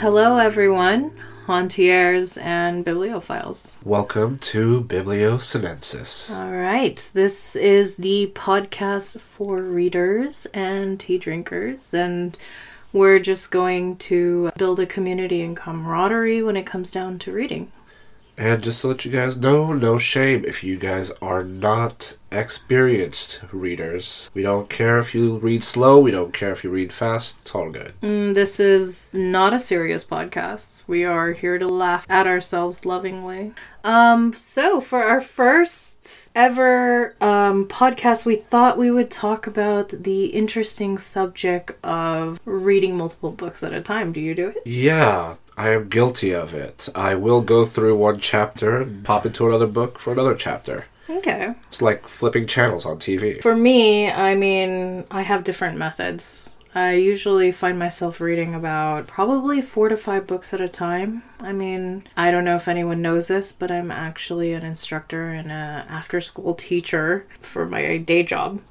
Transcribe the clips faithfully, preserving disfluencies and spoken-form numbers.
Hello everyone, Hauntiers and Bibliophiles. Welcome to Bibliosinensis. Alright, this is the podcast for readers and tea drinkers, and we're just going to build a community and camaraderie when it comes down to reading. And just to let you guys know, no shame if you guys are not experienced readers. We don't care if you read slow, we don't care if you read fast, it's all good. Mm, this is not a serious podcast. We are here to laugh at ourselves lovingly. Um, so for our first ever um, podcast, we thought we would talk about the interesting subject of reading multiple books at a time. Do you do it? Yeah. I am guilty of it. I will go through one chapter and pop into another book for another chapter. Okay. It's like flipping channels on T V. For me, I mean, I have different methods. I usually find myself reading about probably four to five books at a time. I mean, I don't know if anyone knows this, but I'm actually an instructor and an after-school teacher for my day job.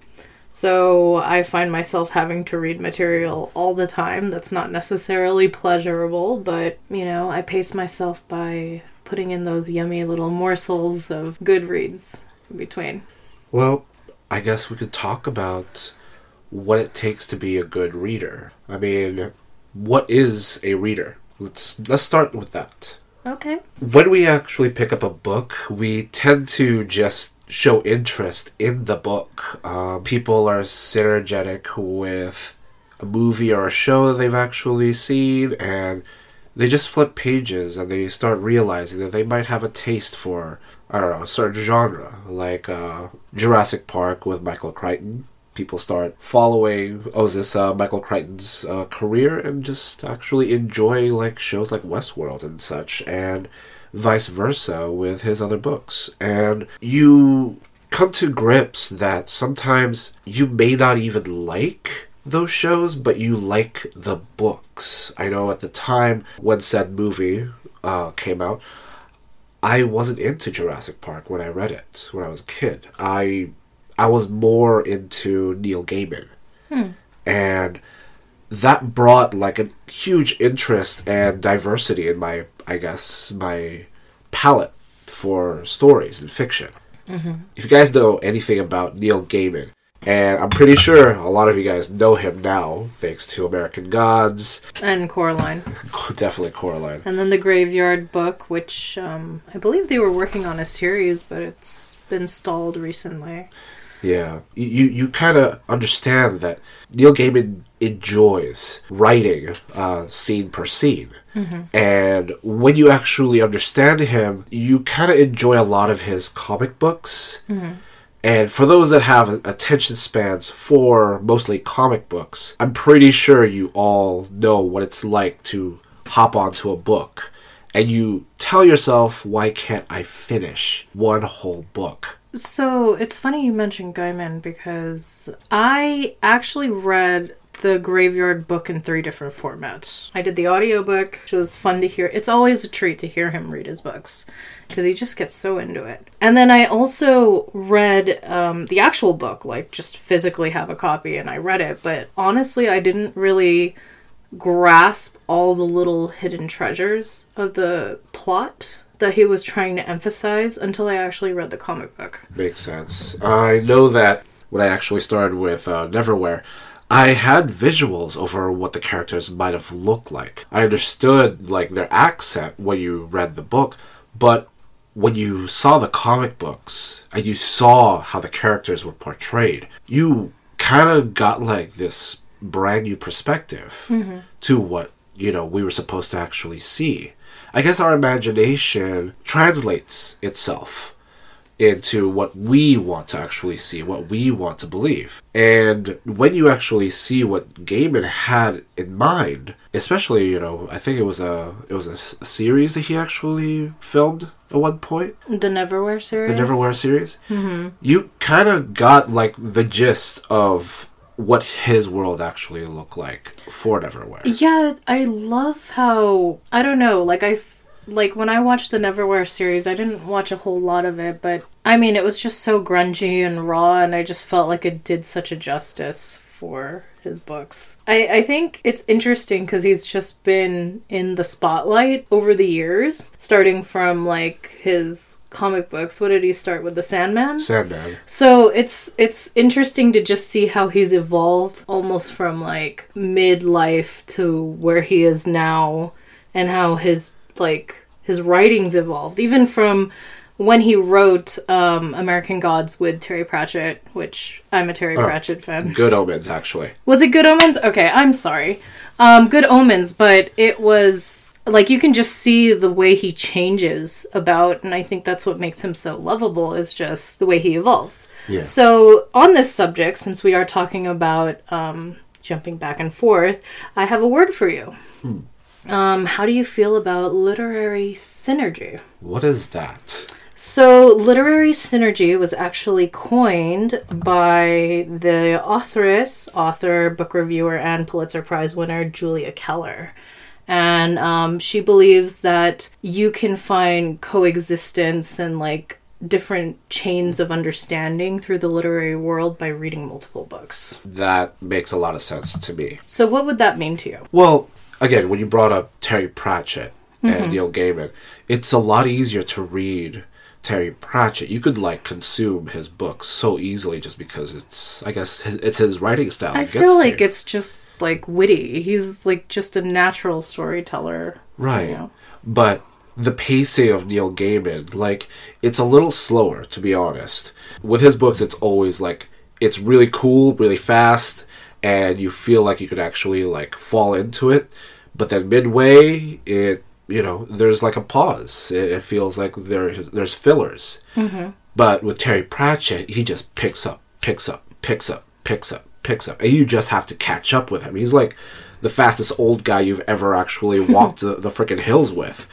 So I find myself having to read material all the time that's not necessarily pleasurable, but, you know, I pace myself by putting in those yummy little morsels of good reads in between. Well, I guess we could talk about what it takes to be a good reader. I mean, what is a reader? Let's let's start with that. Okay. When we actually pick up a book, we tend to just show interest in the book. Um, people are synergetic with a movie or a show that they've actually seen, and they just flip pages and they start realizing that they might have a taste for, I don't know, a certain genre, like uh, Jurassic Park with Michael Crichton. People start following, oh, is this uh, Michael Crichton's uh, career, and just actually enjoy like shows like Westworld and such, and vice versa with his other books. And you come to grips that sometimes you may not even like those shows, but you like the books. I know at the time when said movie uh, came out, I wasn't into Jurassic Park when I read it when I was a kid. I I was more into Neil Gaiman. Hmm. And that brought like a huge interest and diversity in my, I guess, my palette for stories and fiction. Mm-hmm. If you guys know anything about Neil Gaiman, and I'm pretty sure a lot of you guys know him now, thanks to American Gods. And Coraline. Definitely Coraline. And then the Graveyard book, which um, I believe they were working on a series, but it's been stalled recently. Yeah, you you kind of understand that Neil Gaiman enjoys writing uh, scene per scene. Mm-hmm. And when you actually understand him, you kind of enjoy a lot of his comic books. Mm-hmm. And for those that have attention spans for mostly comic books, I'm pretty sure you all know what it's like to hop onto a book and you tell yourself, why can't I finish one whole book? So, it's funny you mentioned Gaiman because I actually read the Graveyard book in three different formats. I did the audiobook, which was fun to hear. It's always a treat to hear him read his books because he just gets so into it. And then I also read um, the actual book, like just physically have a copy and I read it. But honestly, I didn't really grasp all the little hidden treasures of the plot that he was trying to emphasize until I actually read the comic book. Makes sense. I know that when I actually started with uh, Neverwhere, I had visuals over what the characters might have looked like. I understood like their accent when you read the book, but when you saw the comic books and you saw how the characters were portrayed, you kind of got like this brand new perspective mm-hmm. to what, you know, we were supposed to actually see. I guess our imagination translates itself into what we want to actually see, what we want to believe. And when you actually see what Gaiman had in mind, especially, you know, I think it was a it was a, a series that he actually filmed at one point. The Neverwhere series? The Neverwhere series. Mm-hmm. You kind of got, like, the gist of what his world actually looked like for Neverwhere. Yeah, I love how, I don't know, like I like when I watched the Neverwhere series, I didn't watch a whole lot of it, but I mean, it was just so grungy and raw, and I just felt like it did such a justice for his books. I, I think it's interesting because he's just been in the spotlight over the years, starting from like his comic books. What did he start with? The Sandman? Sandman. So it's it's interesting to just see how he's evolved almost from like midlife to where he is now, and how his like his writings evolved, even from when he wrote um, American Gods with Terry Pratchett, which I'm a Terry oh, Pratchett fan. Good Omens, actually. Was it Good Omens? Okay, I'm sorry. Um, Good Omens, but it was, like, you can just see the way he changes about, and I think that's what makes him so lovable, is just the way he evolves. Yeah. So, on this subject, since we are talking about um, jumping back and forth, I have a word for you. Hmm. Um, how do you feel about literary synergy? What is that? So, literary synergy was actually coined by the authoress, author, book reviewer, and Pulitzer Prize winner Julia Keller. And um, she believes that you can find coexistence and, like, different chains of understanding through the literary world by reading multiple books. That makes a lot of sense to me. So, what would that mean to you? Well, again, when you brought up Terry Pratchett and Mm-hmm. Neil Gaiman, it's a lot easier to read Terry Pratchett. You could like consume his books so easily just because it's, I guess, his, it's his writing style. I feel like you. It's just like witty. He's like just a natural storyteller. Right. You know? But the pacing of Neil Gaiman, like, it's a little slower, to be honest. With his books, it's always like, it's really cool, really fast, and you feel like you could actually like fall into it. But then midway, it you know, there's like a pause. It, it feels like there's there's fillers. Mm-hmm. But with Terry Pratchett, he just picks up, picks up, picks up, picks up, picks up, and you just have to catch up with him. He's like the fastest old guy you've ever actually walked the, the freaking hills with.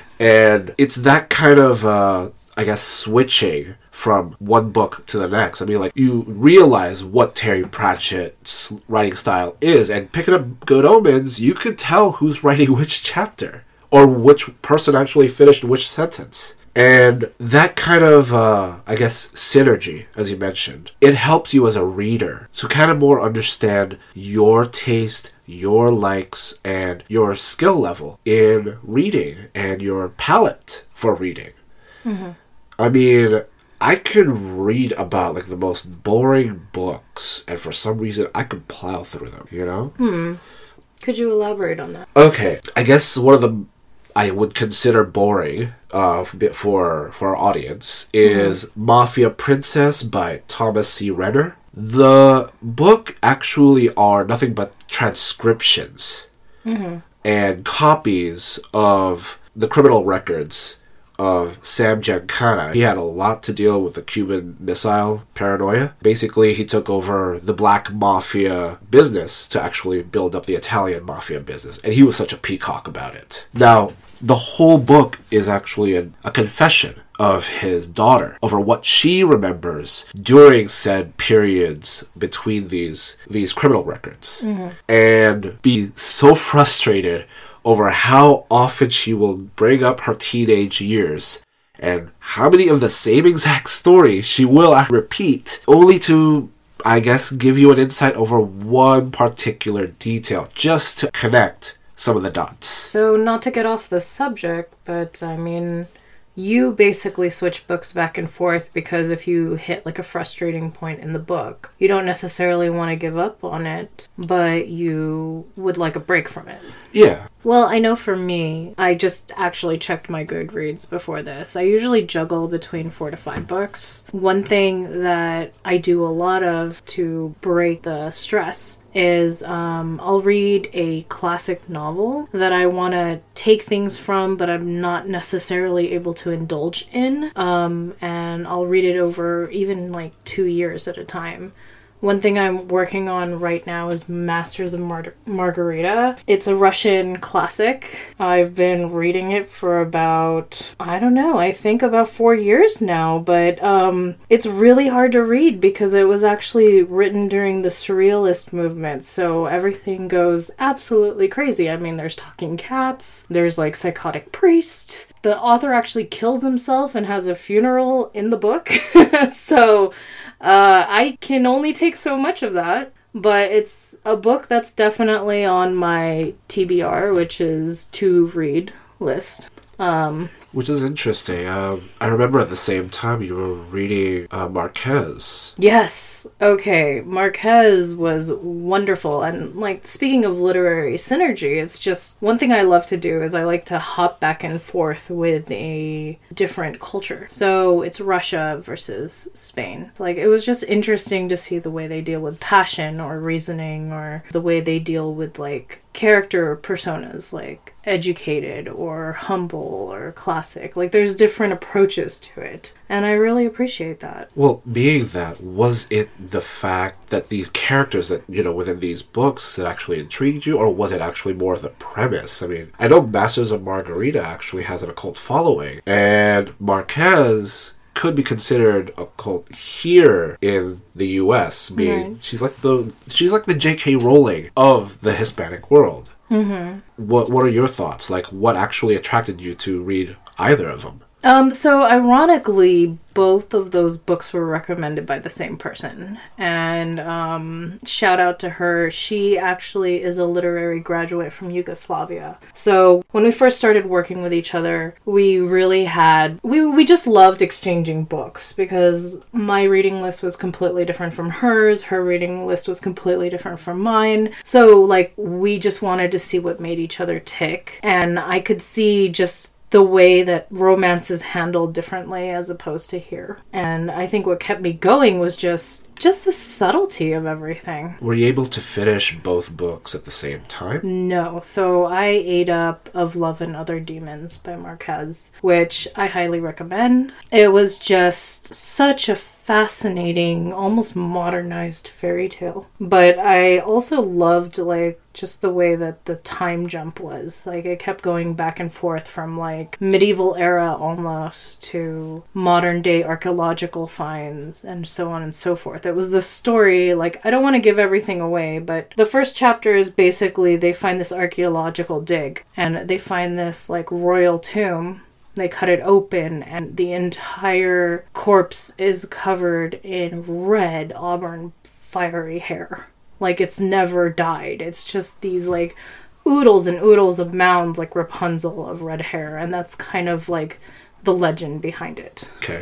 And it's that kind of, uh, I guess, switching from one book to the next. I mean, like, you realize what Terry Pratchett's writing style is, and picking up Good Omens, you could tell who's writing which chapter, or which person actually finished which sentence. And that kind of, uh, I guess, synergy, as you mentioned, it helps you as a reader to kind of more understand your taste, your likes, and your skill level in reading, and your palette for reading. Mm-hmm. I mean, I could read about, like, the most boring books, and for some reason, I could plow through them, you know? Hmm. Could you elaborate on that? Okay. I guess one of the I would consider boring uh, for for our audience is mm-hmm. Mafia Princess by Thomas C. Renner. The book actually are nothing but transcriptions mm-hmm. and copies of the criminal records of Sam Giancana. He had a lot to deal with the Cuban Missile paranoia. Basically, he took over the black mafia business to actually build up the Italian mafia business, and he was such a peacock about it. Now, the whole book is actually a, a confession of his daughter over what she remembers during said periods between these these criminal records. Mm-hmm. And be so frustrated over how often she will bring up her teenage years and how many of the same exact story she will repeat, only to, I guess, give you an insight over one particular detail, just to connect some of the dots. So, not to get off the subject, but I mean, you basically switch books back and forth because if you hit like a frustrating point in the book, you don't necessarily want to give up on it, but you would like a break from it. Yeah. Well, I know for me, I just actually checked my Goodreads before this. I usually juggle between four to five books. One thing that I do a lot of to break the stress is um, I'll read a classic novel that I want to take things from, but I'm not necessarily able to indulge in. Um, and I'll read it over even like two years at a time. One thing I'm working on right now is Masters of Mar- Margarita. It's a Russian classic. I've been reading it for about, I don't know, I think about four years now, but um, it's really hard to read because it was actually written during the Surrealist movement, so everything goes absolutely crazy. I mean, there's talking cats, there's like psychotic priest. The author actually kills himself and has a funeral in the book, so... Uh, I can only take so much of that, But it's a book that's definitely on my T B R, which is to read list. Um, Which is interesting. Um, I remember at the same time you were reading uh, Marquez. Yes. Okay. Marquez was wonderful. And, like, speaking of literary synergy, it's just one thing I love to do is I like to hop back and forth with a different culture. So it's Russia versus Spain. Like, it was just interesting to see the way they deal with passion or reasoning, or the way they deal with, like, character personas, like educated or humble or classic. Like, there's different approaches to it, and I really appreciate that. Well, being that, was it the fact that these characters that, you know, within these books that actually intrigued you, or was it actually more of the premise? I mean, I know Masters of Margarita actually has an occult following, and Marquez could be considered a cult here in the U S. Being right. she's like the she's like the J K Rowling of the Hispanic world. Mm-hmm. What What are your thoughts? Like, what actually attracted you to read either of them? Um, so ironically, both of those books were recommended by the same person. And um, shout out to her. She actually is a literary graduate from Yugoslavia. So when we first started working with each other, we really had... We, we just loved exchanging books, because my reading list was completely different from hers. Her reading list was completely different from mine. So, like, we just wanted to see what made each other tick. And I could see just the way that romance is handled differently as opposed to here. And I think what kept me going was just just the subtlety of everything. Were you able to finish both books at the same time? No. So I ate up Of Love and Other Demons by Marquez, which I highly recommend. It was just such a fascinating, almost modernized fairy tale. But I also loved, like, just the way that the time jump was. Like, it kept going back and forth from, like, medieval era almost to modern day archaeological finds and so on and so forth. It was the story, like, I don't want to give everything away, but the first chapter is basically they find this archaeological dig, and they find this, like, royal tomb. They cut it open, and the entire corpse is covered in red, auburn, fiery hair. Like, it's never died. It's just these, like, oodles and oodles of mounds, like Rapunzel, of red hair. And that's kind of, like, the legend behind it. Okay.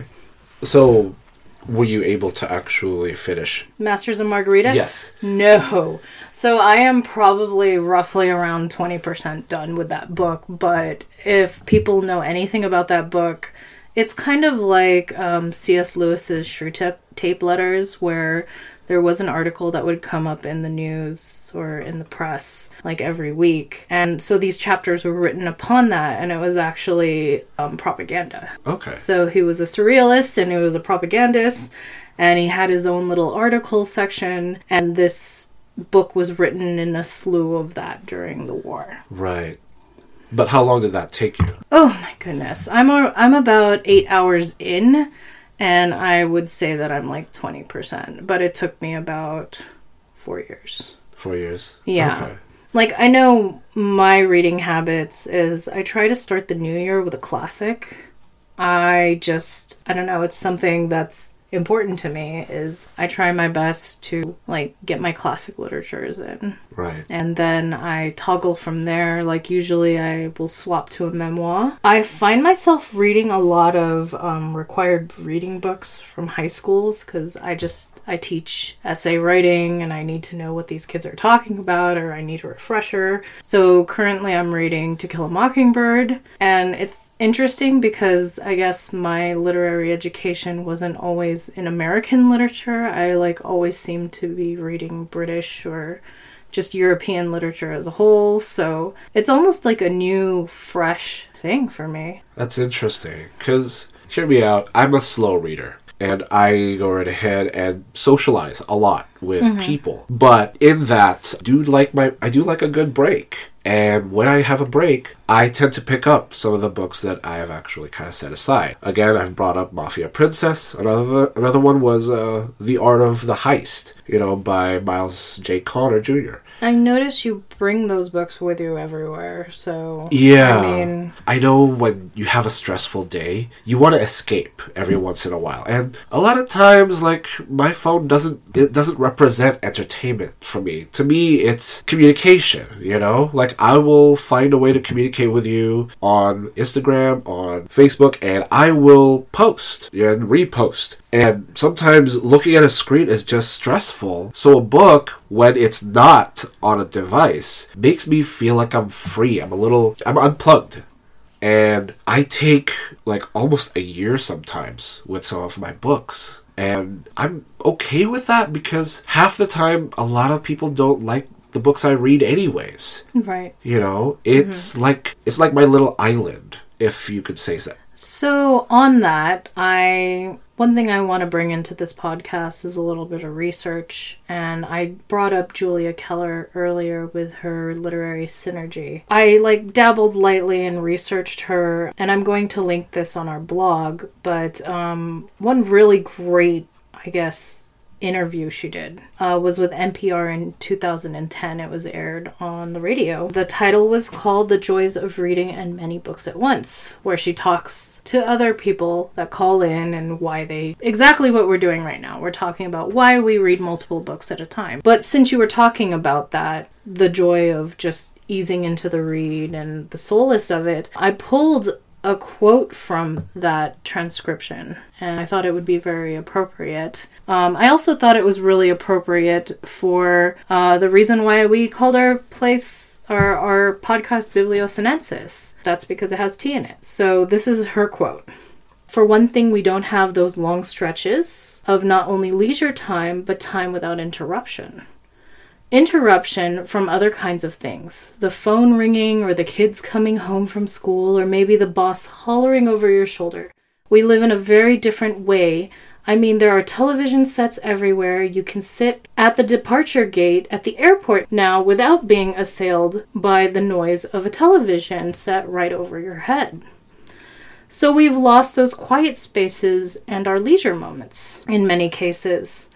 So, were you able to actually finish Masters of Margarita? Yes. No. So I am probably roughly around twenty percent done with that book, but if people know anything about that book, it's kind of like um, C S Lewis's Shrew Tape Letters, where there was an article that would come up in the news or in the press like every week. And so these chapters were written upon that, and it was actually um, propaganda. Okay. So he was a surrealist and he was a propagandist, and he had his own little article section, and this book was written in a slew of that during the war. Right. But how long did that take you? Oh my goodness. I'm a, I'm about eight hours in, and I would say that I'm like twenty percent. But it took me about four years. Four years? Yeah. Okay. Like, I know my reading habits is I try to start the new year with a classic. I just, I don't know, it's something that's important to me, is I try my best to, like, get my classic literatures in. Right. And then I toggle from there. Like, usually I will swap to a memoir. I find myself reading a lot of um, required reading books from high schools, because I just, I teach essay writing and I need to know what these kids are talking about, or I need a refresher. So currently I'm reading To Kill a Mockingbird, and it's interesting because I guess my literary education wasn't always in American literature. I like always seem to be reading British or just European literature as a whole. So it's almost like a new, fresh thing for me. That's interesting, because hear me out. I'm a slow reader, and I go right ahead and socialize a lot with mm-hmm. people. But in that, I do like my I do like a good break. And when I have a break, I tend to pick up some of the books that I have actually kind of set aside. Again, I've brought up Mafia Princess. Another another one was uh, The Art of the Heist, you know, by Miles J. Connor Junior I notice you bring those books with you everywhere, so... Yeah. I mean... I know when you have a stressful day, you want to escape every once in a while. And a lot of times, like, my phone doesn't... It doesn't represent entertainment for me. To me, it's communication, you know? Like, I will find a way to communicate with you on Instagram, on Facebook, and I will post and repost. And sometimes looking at a screen is just stressful. So a book, when it's not on a device, makes me feel like I'm free. I'm a little... I'm unplugged. And I take, like, almost a year sometimes with some of my books. And I'm okay with that because half the time, a lot of people don't like the books I read anyways. Right. You know? It's mm-hmm. like... It's like my little island, if you could say so. So, on that, I... One thing I want to bring into this podcast is a little bit of research, and I brought up Julia Keller earlier with her literary synergy. I, like, dabbled lightly and researched her, and I'm going to link this on our blog, but um, one really great, I guess, interview she did uh, was with N P R in two thousand ten. It was aired on the radio. The title was called The Joys of Reading and Many Books at Once, where she talks to other people that call in and why they... Exactly what we're doing right now. We're talking about why we read multiple books at a time. But since you were talking about that, the joy of just easing into the read and the solace of it, I pulled a quote from that transcription, and I thought it would be very appropriate. Um, I also thought it was really appropriate for uh, the reason why we called our place, our, our podcast Bibliosinensis. That's because it has tea in it. So this is her quote. For one thing, we don't have those long stretches of not only leisure time, but time without interruption. Interruption from other kinds of things. The phone ringing, or the kids coming home from school, or maybe the boss hollering over your shoulder. We live in a very different way. I mean, there are television sets everywhere. You can sit at the departure gate at the airport now without being assailed by the noise of a television set right over your head. So we've lost those quiet spaces and our leisure moments in many cases.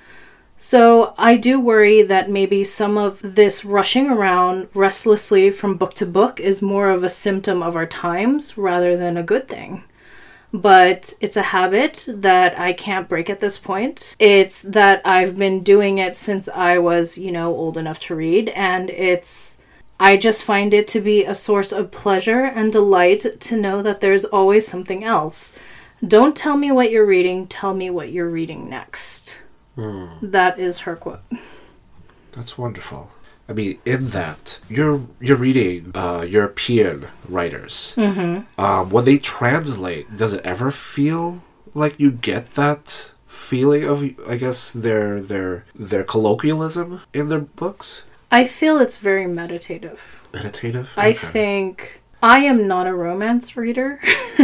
So I do worry that maybe some of this rushing around restlessly from book to book is more of a symptom of our times rather than a good thing. But it's a habit that I can't break at this point. It's that I've been doing it since I was, you know, old enough to read, and it's... I just find it to be a source of pleasure and delight to know that there's always something else. Don't tell me what you're reading, tell me what you're reading next. Mm. That is her quote. That's wonderful. I mean, in that, you're you're reading uh, European writers. Mm-hmm. Um, when they translate, does it ever feel like you get that feeling of, I guess, their their their colloquialism in their books? I feel it's very meditative. Meditative? Okay. I think... I am not a romance reader.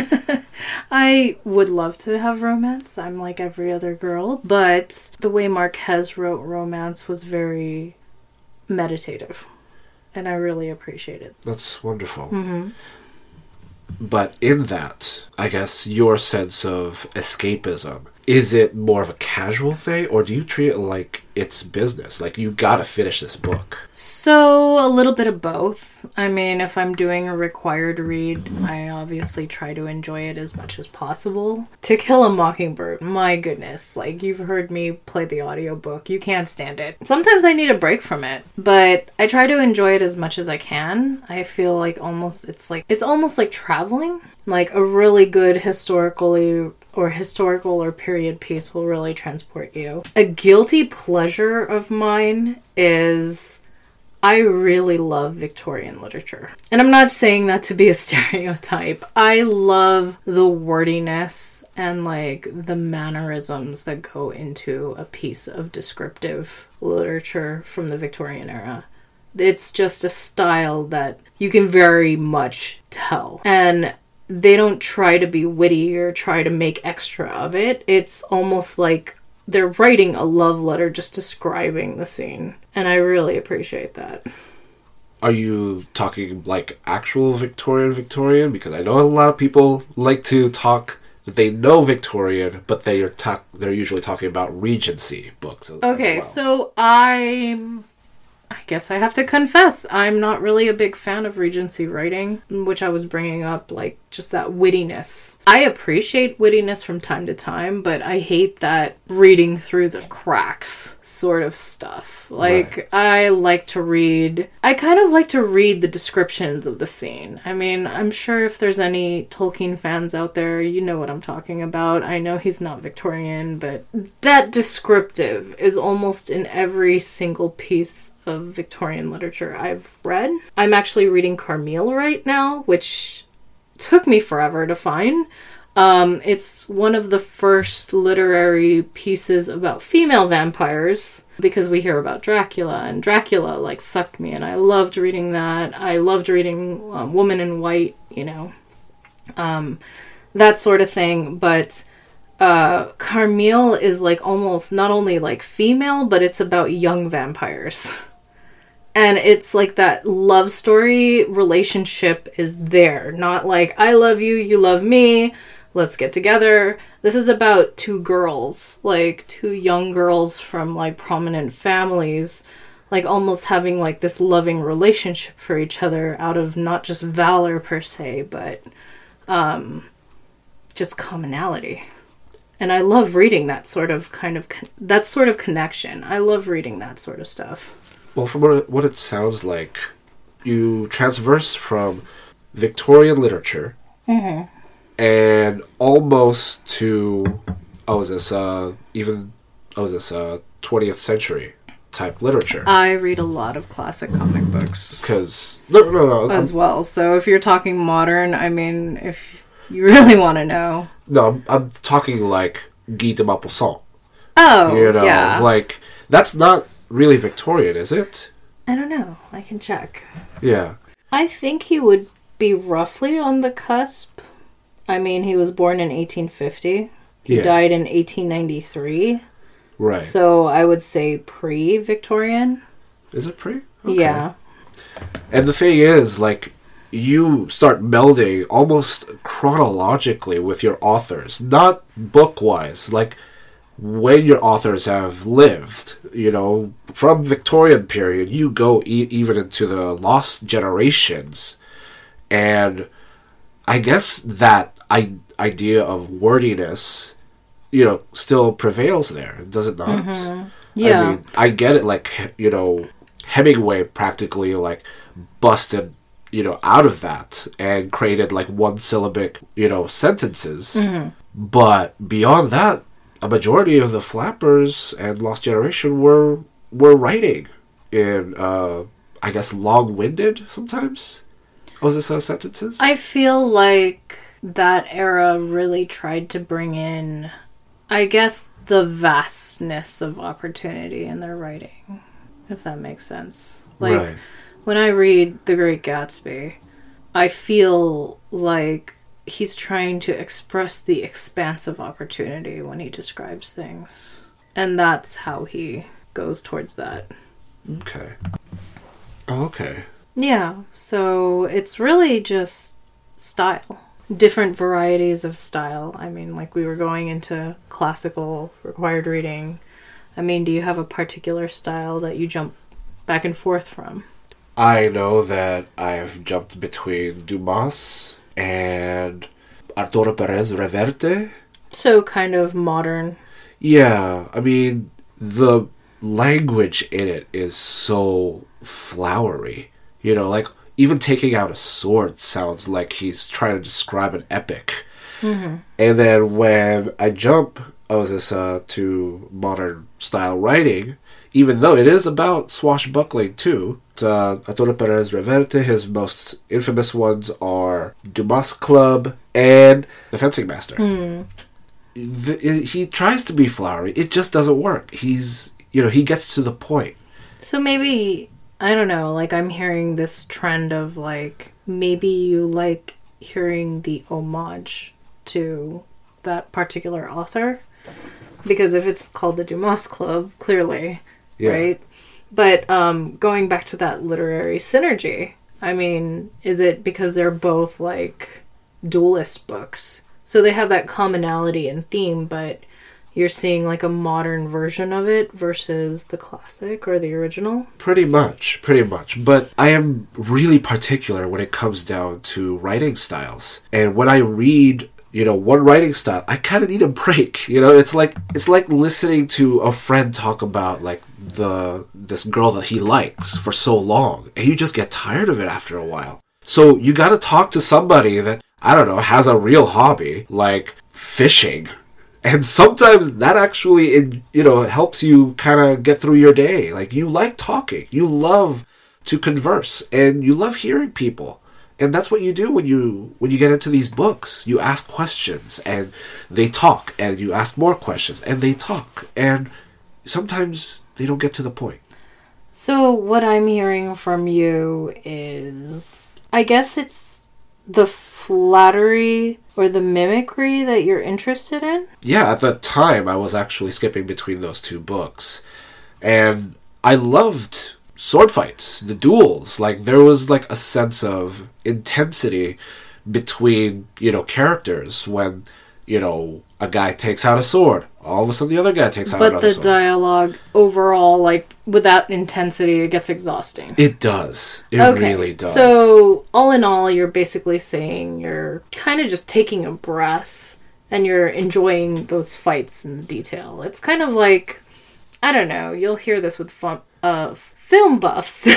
I would love to have romance. I'm like every other girl. But the way Marquez wrote romance was very meditative. And I really appreciate it. That's wonderful. Mm-hmm. But in that, I guess, your sense of escapism, is it more of a casual thing, or do you treat it like it's business? Like, you gotta finish this book. So, a little bit of both. I mean, if I'm doing a required read, I obviously try to enjoy it as much as possible. To Kill a Mockingbird, my goodness. Like, you've heard me play the audiobook. You can't stand it. Sometimes I need a break from it, but I try to enjoy it as much as I can. I feel like almost, it's like, it's almost like traveling. Like, a really good historically or historical or period piece will really transport you. A guilty pleasure of mine is I really love Victorian literature. And I'm not saying that to be a stereotype. I love the wordiness and like the mannerisms that go into a piece of descriptive literature from the Victorian era. It's just a style that you can very much tell. And they don't try to be witty or try to make extra of it. It's almost like they're writing a love letter just describing the scene. And I really appreciate that. Are you talking like actual Victorian Victorian? Because I know a lot of people like to talk, they know Victorian, but they are talk, they're usually talking about Regency books. Okay, as well. so I'm I guess I have to confess, I'm not really a big fan of Regency writing, which I was bringing up, like, just that wittiness. I appreciate wittiness from time to time, but I hate that reading through the cracks sort of stuff. Like, right. I like to read... I kind of like to read the descriptions of the scene. I mean, I'm sure if there's any Tolkien fans out there, you know what I'm talking about. I know he's not Victorian, but that descriptive is almost in every single piece of Victorian literature I've read. I'm actually reading Carmille right now, which took me forever to find. Um, it's one of the first literary pieces about female vampires, because we hear about Dracula, and Dracula, like, sucked me, and I loved reading that. I loved reading um, Woman in White, you know, um, that sort of thing, but uh, Carmille is, like, almost not only, like, female, but it's about young vampires. And it's like that love story relationship is there. Not like, I love you, you love me, let's get together. This is about two girls, like two young girls from like prominent families, like almost having like this loving relationship for each other out of not just valor per se, but um, just commonality. And I love reading that sort of kind of, con- that sort of connection. I love reading that sort of stuff. Well, from what it, what it sounds like, you transverse from Victorian literature mm-hmm. and almost to, oh, is this, uh, even, oh, is this, uh, twentieth century type literature? I read a lot of classic comic books. Because, no, no, no. As I'm, well. So if you're talking modern, I mean, if you really want to know. No, I'm, I'm talking like Guy de Maupassant. Oh, you know, yeah. Like, that's not really Victorian, is it? I don't know. I can check. Yeah. I think he would be roughly on the cusp. I mean, he was born in eighteen fifty. He yeah. died in eighteen ninety-three. Right. So I would say pre-Victorian. Is it pre? Okay. Yeah. And the thing is, like, you start melding almost chronologically with your authors. Not book-wise. Like, when your authors have lived, you know, from Victorian period, you go e- even into the lost generations. And I guess that I- idea of wordiness, you know, still prevails there, does it not? Mm-hmm. Yeah. I mean, I get it, like, you know, Hemingway practically, like, busted, you know, out of that and created, like, one-syllabic, you know, sentences. Mm-hmm. But beyond that, a majority of the flappers and Lost Generation were were writing in, uh, I guess, long-winded sometimes. Was this uh, sentences? I feel like that era really tried to bring in, I guess, the vastness of opportunity in their writing, if that makes sense. Like, right. When I read The Great Gatsby, I feel like he's trying to express the expansive opportunity when he describes things. And that's how he goes towards that. Okay. Oh, okay. Yeah, so it's really just style. Different varieties of style. I mean, like we were going into classical required reading. I mean, do you have a particular style that you jump back and forth from? I know that I've jumped between Dumas and Arturo Perez Reverte. So kind of modern. Yeah, I mean, the language in it is so flowery. You know, like, even taking out a sword sounds like he's trying to describe an epic. Mm-hmm. And then when I jump, oh, is this, uh, to modern style writing, even though it is about swashbuckling too, uh, Arturo Perez Reverte, his most infamous ones are Dumas Club and The Fencing Master. Mm. The, he tries to be flowery. It just doesn't work. He's, you know, he gets to the point. So maybe, I don't know, like I'm hearing this trend of like, maybe you like hearing the homage to that particular author. Because if it's called the Dumas Club, clearly, yeah. Right? But um, going back to that literary synergy, I mean, is it because they're both like duelist books? So they have that commonality and theme, but, you're seeing like a modern version of it versus the classic or the original? Pretty much, pretty much. But I am really particular when it comes down to writing styles. And when I read, you know, one writing style, I kind of need a break. You know, it's like it's like listening to a friend talk about like the this girl that he likes for so long, and you just get tired of it after a while. So you got to talk to somebody that, I don't know, has a real hobby like fishing. And sometimes that actually, you know, helps you kind of get through your day. Like, you like talking. You love to converse. And you love hearing people. And that's what you do when you when you get into these books. You ask questions, and they talk. And you ask more questions, and they talk. And sometimes they don't get to the point. So what I'm hearing from you is, I guess it's the flattery or the mimicry that you're interested in? Yeah, at the time I was actually skipping between those two books. And I loved sword fights, the duels. Like, there was like a sense of intensity between, you know, characters when, you know, a guy takes out a sword. All of a sudden the other guy takes out but another sword. But the dialogue overall, like, without intensity, it gets exhausting. It does. It okay. really does. So, all in all, you're basically saying you're kind of just taking a breath and you're enjoying those fights in detail. It's kind of like, I don't know, you'll hear this with fun, uh, film buffs.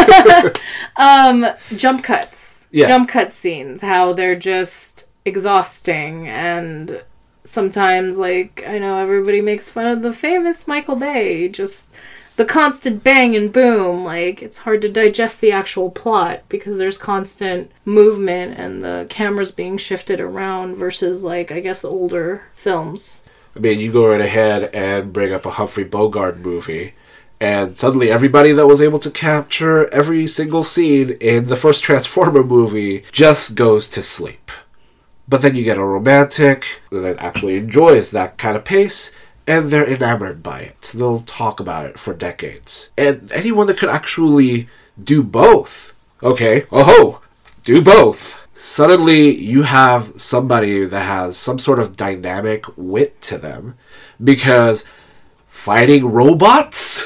um, jump cuts. Yeah. Jump cut scenes. How they're just exhausting, and sometimes, like, I know everybody makes fun of the famous Michael Bay, just the constant bang and boom. Like, it's hard to digest the actual plot because there's constant movement and the camera's being shifted around versus, like, I guess older films. I mean, you go right ahead and bring up a Humphrey Bogart movie, and suddenly everybody that was able to capture every single scene in the first Transformer movie just goes to sleep. But then you get a romantic that actually enjoys that kind of pace, and they're enamored by it. They'll talk about it for decades. And anyone that could actually do both, okay, oh-ho, do both. Suddenly you have somebody that has some sort of dynamic wit to them, because fighting robots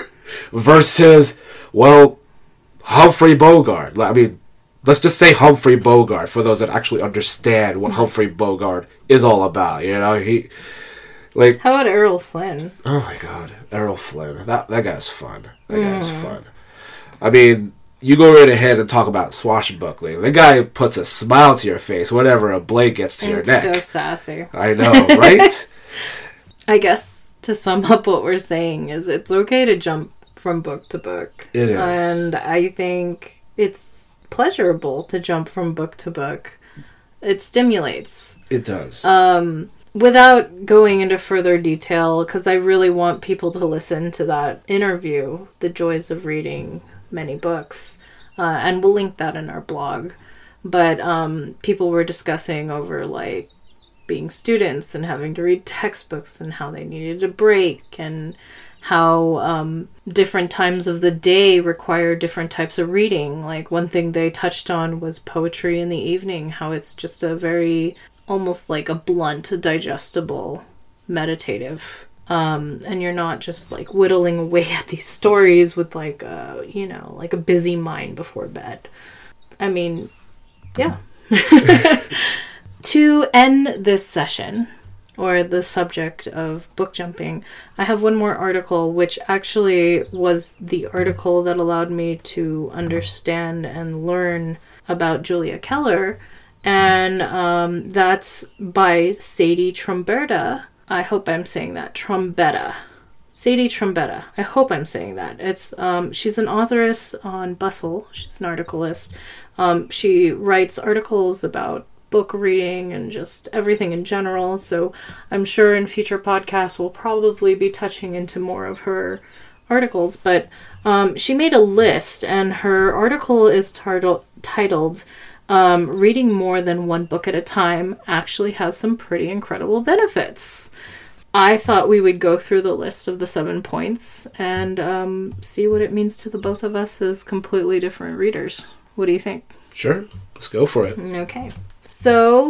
versus, well, Humphrey Bogart. I mean, let's just say Humphrey Bogart, for those that actually understand what Humphrey Bogart is all about. You know, he, like... How about Errol Flynn? Oh my god, Errol Flynn. That that guy's fun. That mm. guy's fun. I mean, you go right ahead and talk about swashbuckling. The guy puts a smile to your face whenever a blade gets to it's your neck. So sassy. I know, right? I guess to sum up what we're saying is it's okay to jump from book to book. It is. And I think it's pleasurable to jump from book to book. It stimulates. It does. Um, without going into further detail, because I really want people to listen to that interview, The Joys of Reading Many Books, uh, and we'll link that in our blog. But um, people were discussing over, like, being students and having to read textbooks and how they needed a break, and how um, different times of the day require different types of reading. Like, one thing they touched on was poetry in the evening, how it's just a very, almost like a blunt, digestible, meditative. Um, and you're not just, like, whittling away at these stories with, like, a, you know, like a busy mind before bed. I mean, yeah. To end this session, or the subject of book jumping, I have one more article, which actually was the article that allowed me to understand and learn about Julia Keller, and um, that's by Sadie Trombetta. I hope I'm saying that. Trombetta. Sadie Trombetta. I hope I'm saying that. It's um, she's an authoress on Bustle. She's an articleist. Um, she writes articles about book reading and just everything in general, so I'm sure in future podcasts we'll probably be touching into more of her articles, but um, she made a list, and her article is tar- titled um, Reading More Than One Book at a Time Actually Has Some Pretty Incredible Benefits. I thought we would go through the list of the seven points and um, see what it means to the both of us as completely different readers. What do you think? Sure, let's go for it. Okay. So,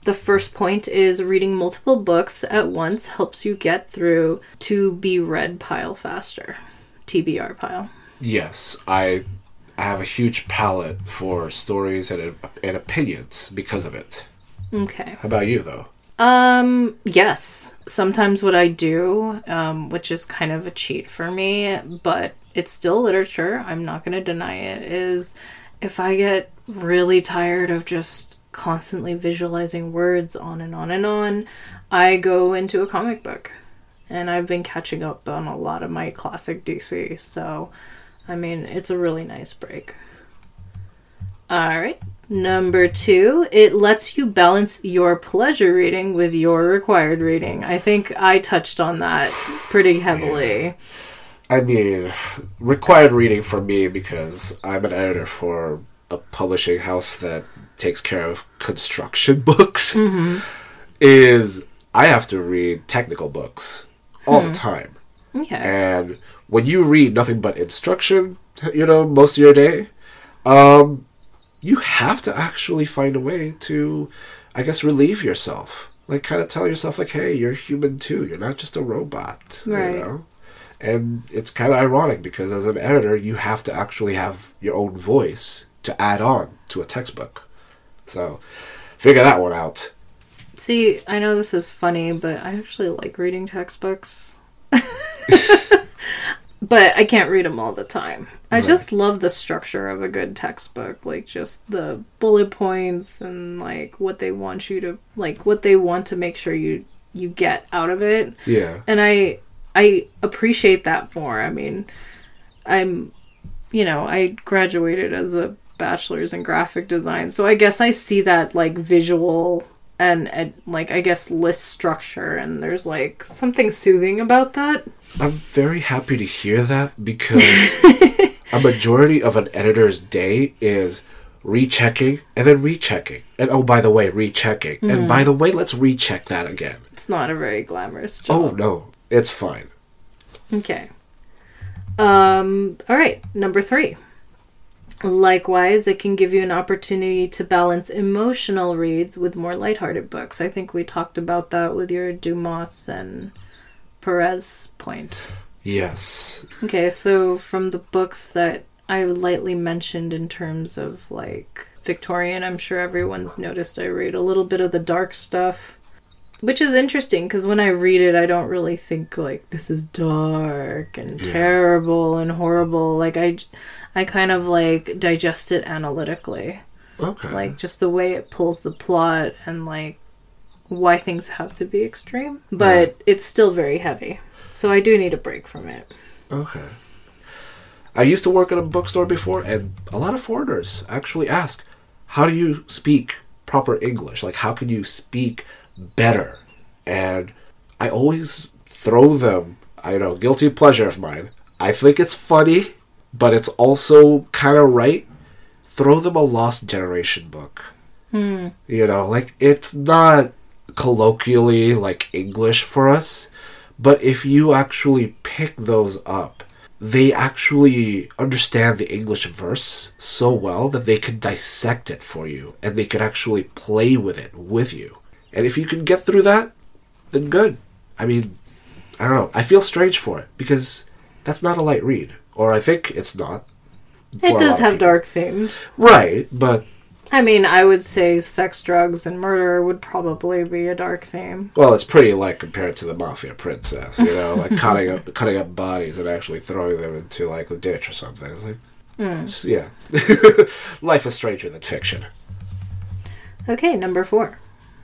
The first point is reading multiple books at once helps you get through to be read pile faster. T B R pile. Yes, I I have a huge palette for stories and, and opinions because of it. Okay. How about you, though? Um, yes. Sometimes what I do, um, which is kind of a cheat for me, but it's still literature, I'm not going to deny it, is if I get really tired of just constantly visualizing words on and on and on, I go into a comic book. And I've been catching up on a lot of my classic D C, so, I mean, it's a really nice break. Alright. Number two, it lets you balance your pleasure reading with your required reading. I think I touched on that pretty heavily. Yeah. I mean, required reading for me, because I'm an editor for a publishing house that takes care of construction books, mm-hmm. is I have to read technical books all hmm. the time. Okay. And when you read nothing but instruction, you know, most of your day, um... you have to actually find a way to, I guess, relieve yourself. Like, kind of tell yourself, like, hey, you're human too. You're not just a robot, right. you know? And it's kind of ironic because as an editor, you have to actually have your own voice to add on to a textbook. So, figure that one out. See, I know this is funny, but I actually like reading textbooks. But I can't read them all the time. I right. just love the structure of a good textbook. Like, just the bullet points and, like, what they want you to... Like, what they want to make sure you you get out of it. Yeah. And I I appreciate that more. I mean, I'm... You know, I graduated as a bachelor's in graphic design. So I guess I see that, like, visual... And, and, like, I guess, list structure, and there's, like, something soothing about that. I'm very happy to hear that, because a majority of an editor's day is rechecking, and then rechecking. And, oh, by the way, rechecking. Mm. And, by the way, let's recheck that again. It's not a very glamorous job. Oh, no. It's fine. Okay. Um, all right, number three. Likewise, it can give you an opportunity to balance emotional reads with more lighthearted books. I think we talked about that with your Dumas and Perez point. Yes. Okay, so from the books that I lightly mentioned in terms of, like, Victorian, I'm sure everyone's noticed I read a little bit of the dark stuff. Which is interesting, because when I read it, I don't really think, like, this is dark and yeah. terrible and horrible. Like, I, I kind of, like, digest it analytically. Okay. Like, just the way it pulls the plot and, like, why things have to be extreme. But yeah. it's still very heavy. So I do need a break from it. Okay. I used to work at a bookstore before, and a lot of foreigners actually ask, how do you speak proper English? Like, how can you speak better? And I always throw them, I know, guilty pleasure of mine. I think it's funny, but it's also kind of right. Throw them a Lost Generation book. Hmm. You know, like, it's not colloquially like English for us, but if you actually pick those up, they actually understand the English verse so well that they can dissect it for you, and they can actually play with it with you. And if you can get through that, then good. I mean, I don't know. I feel strange for it, because that's not a light read. Or I think it's not. It does have dark themes. Right, but... I mean, I would say sex, drugs, and murder would probably be a dark theme. Well, it's pretty light compared to the Mafia Princess, you know? Like, cutting up cutting up bodies and actually throwing them into, like, the ditch or something. It's like... Mm. It's, yeah. Life is stranger than fiction. Okay, number four.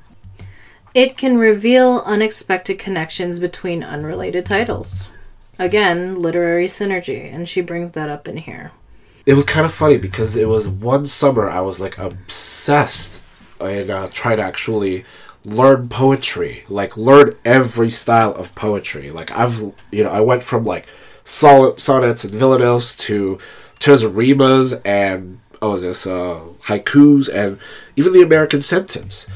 It can reveal unexpected connections between unrelated titles. Again, literary synergy, and she brings that up in here. It was kind of funny because it was one summer I was, like, obsessed and uh, trying to actually learn poetry. Like, learn every style of poetry. Like, I've, you know, I went from, like, sol- sonnets and villanelles to terza rimas and, oh, is this, uh, haikus and even the American sentence.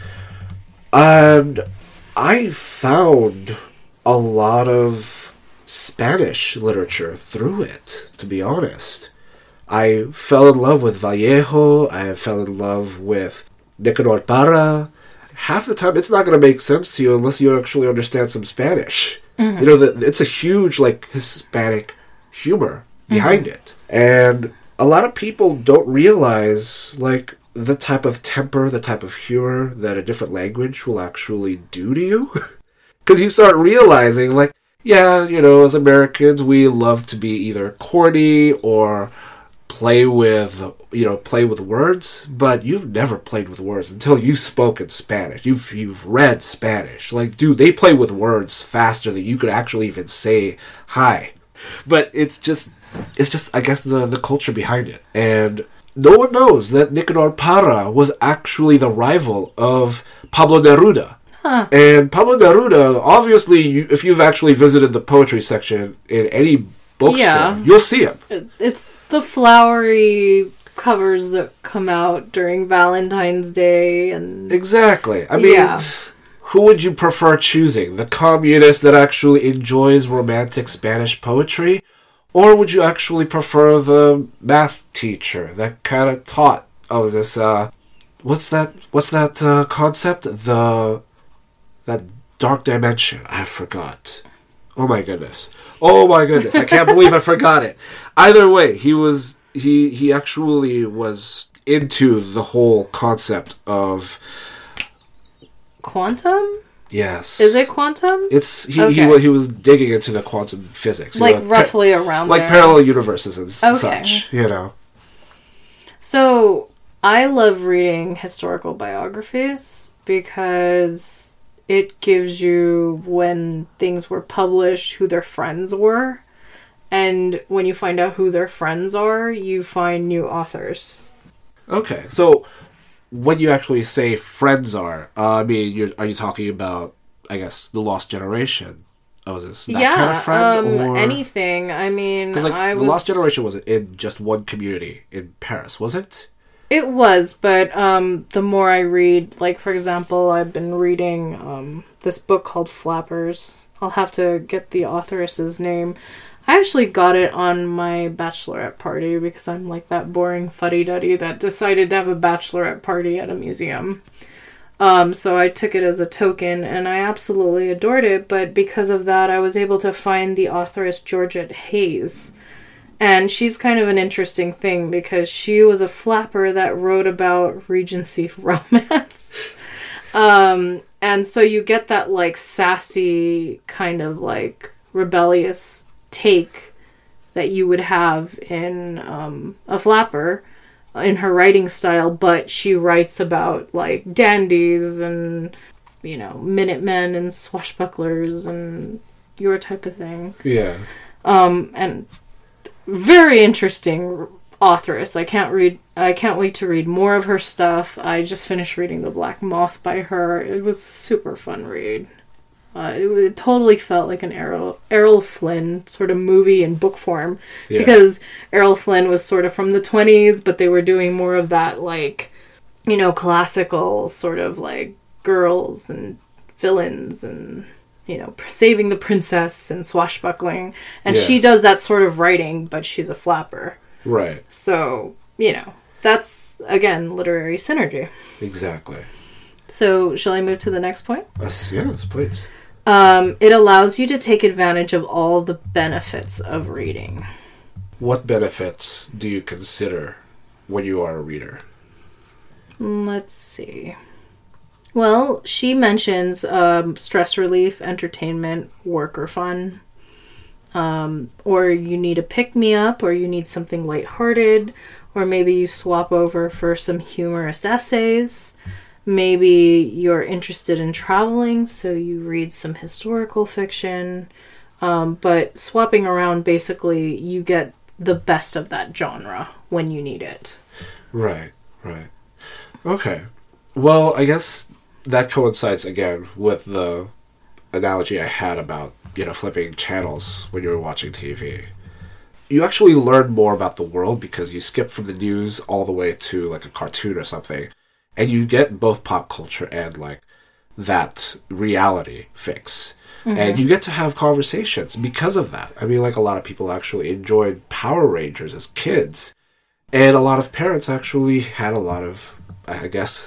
And I found a lot of Spanish literature through it, to be honest. I fell in love with Vallejo. I fell in love with Nicanor Parra. half the time it's not going to make sense to you unless you actually understand some Spanish. Mm-hmm. You know, that it's a huge, like, Hispanic humor behind mm-hmm. it. And a lot of people don't realize, like, the type of temper, the type of humor that a different language will actually do to you. Because you start realizing, like, yeah, you know, as Americans, we love to be either corny or play with, you know, play with words, but you've never played with words until you've spoken Spanish. You've you've read Spanish. Like, dude, they play with words faster than you could actually even say hi. But it's just, it's just, I guess, the, the culture behind it. And no one knows that Nicanor Parra was actually the rival of Pablo Neruda. Huh. And Pablo Neruda, obviously, you, if you've actually visited the poetry section in any bookstore, yeah. you'll see him. It's the flowery covers that come out during Valentine's Day. And exactly. I mean, yeah. who would you prefer choosing? The communist that actually enjoys romantic Spanish poetry? Or would you actually prefer the math teacher that kind of taught, oh, this, uh, what's that, what's that uh, concept? The, that dark dimension. I forgot. Oh my goodness. Oh my goodness. I can't believe I forgot it. Either way, he was, he, he actually was into the whole concept of quantum? Yes. Is it quantum? It's he, okay. he he was digging into the quantum physics. Like you know, roughly pa- around like there. parallel universes and okay. such, you know. So, I love reading historical biographies because it gives you when things were published, who their friends were. And when you find out who their friends are, you find new authors. Okay, so when you actually say friends are, uh, I mean, you're, are you talking about, I guess, the Lost Generation? Oh, is this that yeah, kind of friend? Um, or anything. I mean, because like I the was... Lost Generation was in just one community in Paris, was it? It was, but um, the more I read, like, for example, I've been reading um, this book called Flappers. I'll have to get the authoress's name. I actually got it on my bachelorette party because I'm like that boring fuddy-duddy that decided to have a bachelorette party at a museum. Um, so I took it as a token, and I absolutely adored it, but because of that, I was able to find the authoress Georgette Hayes. And she's kind of an interesting thing because she was a flapper that wrote about Regency romance. um, and so you get that, like, sassy kind of, like, rebellious take that you would have in um, a flapper in her writing style, but she writes about, like, dandies and, you know, Minutemen and swashbucklers and your type of thing. Yeah. Um, and very interesting authoress. I can't read. I can't wait to read more of her stuff. I just finished reading The Black Moth by her. It was a super fun read. Uh, it, it totally felt like an Errol, Errol Flynn sort of movie in book form. Yeah. Because Errol Flynn was sort of from the twenties, but they were doing more of that, like, you know, classical sort of, like, girls and villains and, you know, saving the princess and swashbuckling. And yeah. she does that sort of writing, but she's a flapper. Right. So, you know, that's, again, literary synergy. Exactly. So, shall I move to the next point? Yes, yes, please. Um, it allows you to take advantage of all the benefits of reading. What benefits do you consider when you are a reader? Let's see. Well, she mentions um, stress relief, entertainment, work or fun. Um, or you need a pick-me-up, or you need something lighthearted, or maybe you swap over for some humorous essays. Maybe you're interested in traveling, so you read some historical fiction. Um, but swapping around, basically, you get the best of that genre when you need it. Right, right. Okay. Well, I guess that coincides again with the analogy I had about, you know, flipping channels when you're watching T V. You actually learn more about the world because you skip from the news all the way to, like, a cartoon or something. And you get both pop culture and, like, that reality fix. Mm-hmm. And you get to have conversations because of that. I mean, like, a lot of people actually enjoyed Power Rangers as kids. And a lot of parents actually had a lot of, I guess,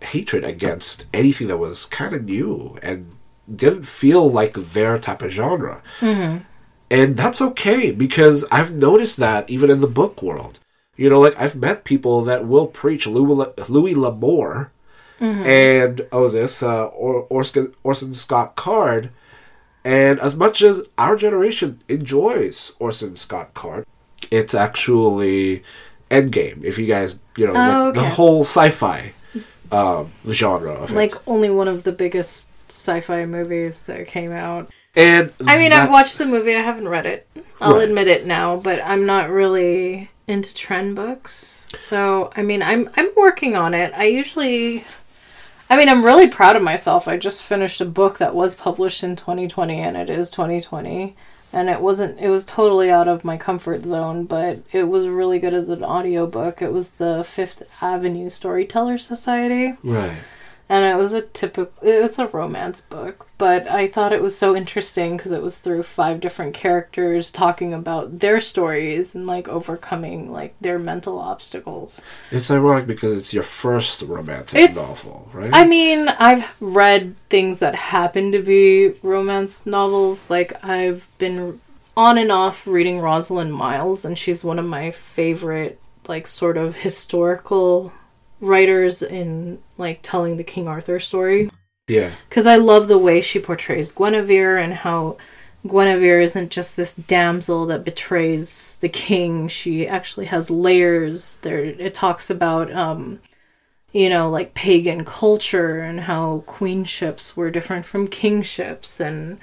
hatred against anything that was kind of new and didn't feel like their type of genre. Mm-hmm. And that's okay, because I've noticed that even in the book world. You know, like, I've met people that will preach Louis, Louis L'Amour mm-hmm. and, oh, is this, uh, or, Orson, Orson Scott Card. And as much as our generation enjoys Orson Scott Card, it's actually Endgame, if you guys, you know, oh, like okay. the whole sci-fi um, genre of it. Like, only one of the biggest sci-fi movies that came out. And I mean, that... I've watched the movie, I haven't read it. I'll right. admit it now, but I'm not really into trend books. So, I mean, I'm I'm working on it. I usually... I mean, I'm really proud of myself. I just finished a book that was published in twenty twenty, and it is twenty twenty. And it wasn't... It was totally out of my comfort zone, but it was really good as an audiobook. It was the Fifth Avenue Storyteller Society. Right. And it was a typical, it was a romance book, but I thought it was so interesting because it was through five different characters talking about their stories and, like, overcoming, like, their mental obstacles. It's ironic because it's your first romantic it's, novel, right? I mean, I've read things that happen to be romance novels. Like, I've been on and off reading Rosalind Miles, and she's one of my favorite, like, sort of historical writers in, like, telling the King Arthur story. Yeah. Because I love the way she portrays Guinevere and how Guinevere isn't just this damsel that betrays the king. She actually has layers. There, it talks about, um, you know, like, pagan culture and how queenships were different from kingships. And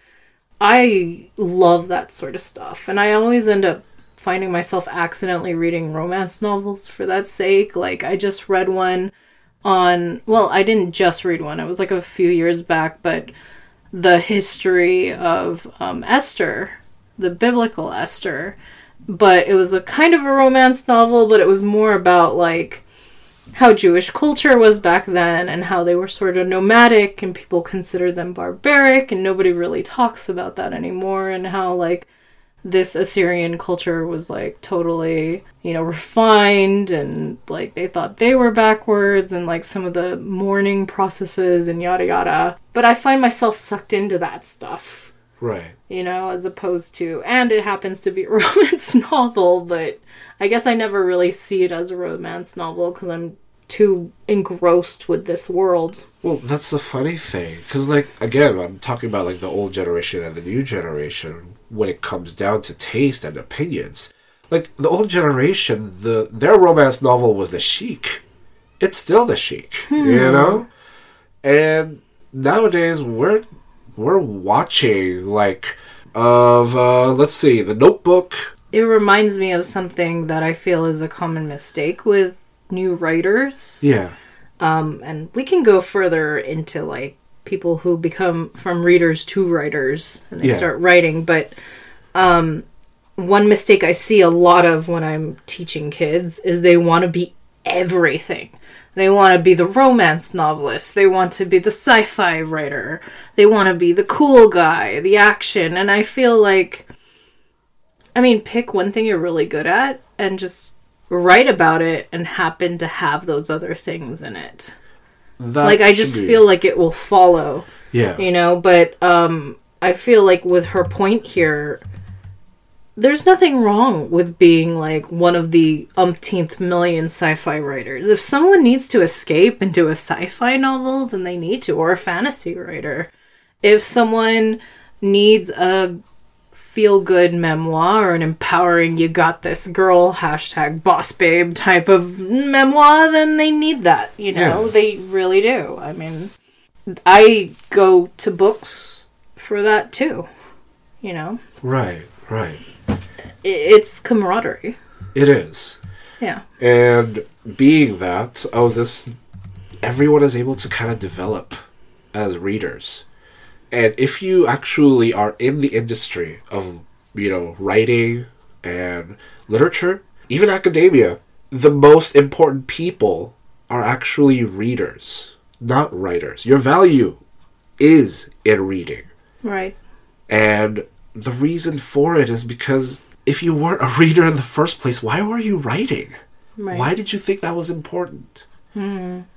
I love that sort of stuff. And I always end up finding myself accidentally reading romance novels for that sake. Like, I just read one on, well, I didn't just read one. It was like a few years back, but the history of um, Esther, the biblical Esther. But it was a kind of a romance novel, but it was more about, like, how Jewish culture was back then and how they were sort of nomadic and people considered them barbaric, and nobody really talks about that anymore, and how, like, this Assyrian culture was, like, totally, you know, refined, and, like, they thought they were backwards, and, like, some of the mourning processes and yada yada. But I find myself sucked into that stuff. Right. You know, as opposed to, and it happens to be a romance novel, but I guess I never really see it as a romance novel because I'm too engrossed with this world. Well, that's the funny thing. Because, like, again, I'm talking about, like, the old generation and the new generation when it comes down to taste and opinions. Like, the old generation, the their romance novel was the chic. It's still the chic, hmm. you know? And nowadays, we're we're watching, like, of, uh, let's see, The Notebook. It reminds me of something that I feel is a common mistake with new writers. Yeah. Um, and we can go further into, like, people who become from readers to writers and they yeah. start writing. But um, one mistake I see a lot of when I'm teaching kids is they want to be everything. They want to be the romance novelist. They want to be the sci-fi writer. They want to be the cool guy, the action. And I feel like, I mean, pick one thing you're really good at and just write about it and happen to have those other things in it. That like, I just be... feel like it will follow. Yeah. You know, but um, I feel like with her point here, there's nothing wrong with being, like, one of the umpteenth million sci-fi writers. If someone needs to escape into a sci-fi novel, then they need to, or a fantasy writer. If someone needs a feel-good memoir or an empowering you got this girl hashtag boss babe type of memoir, then they need that, you know. Yeah. They really do. I mean, I go to books for that too, you know. Right, right. It's camaraderie. It is. Yeah. And being that, I was just, everyone is able to kind of develop as readers. And if you actually are in the industry of, you know, writing and literature, even academia, the most important people are actually readers, not writers. Your value is in reading. Right. And the reason for it is because if you weren't a reader in the first place, why were you writing? Right. Why did you think that was important? Mm-hmm.